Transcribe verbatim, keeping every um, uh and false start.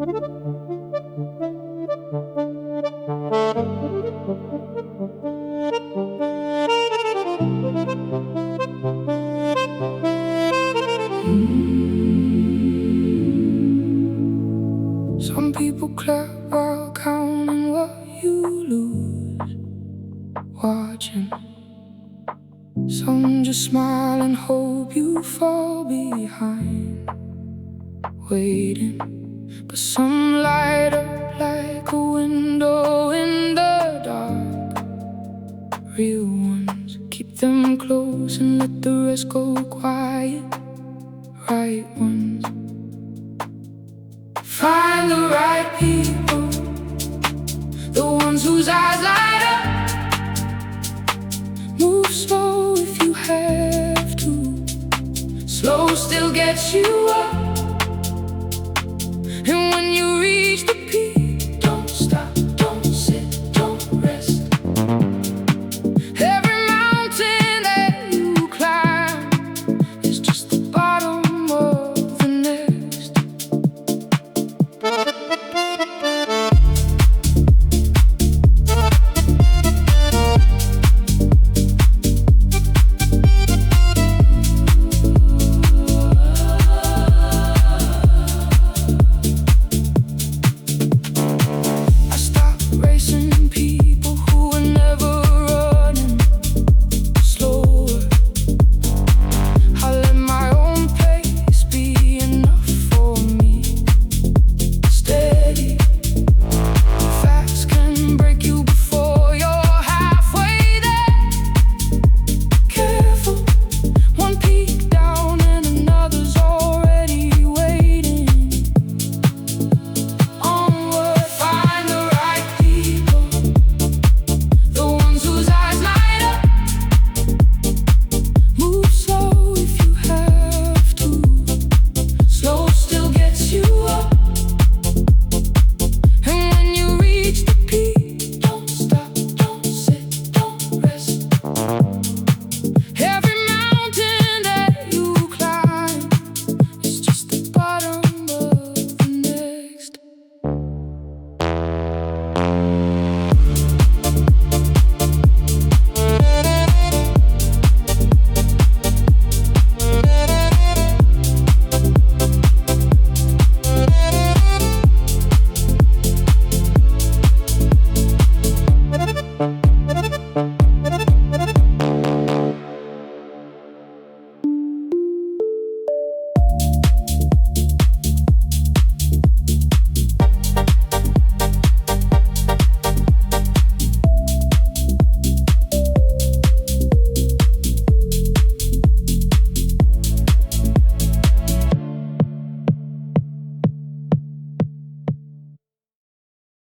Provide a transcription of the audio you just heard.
Some people clap while counting what you lose, watching. Some just smile and hope you fall behind, waiting. But some light up like a window in the dark. Real ones, keep them close and let the rest go quiet. Right ones, find the right people, the ones whose eyes light up. Move slow if you have to, slow still gets you up.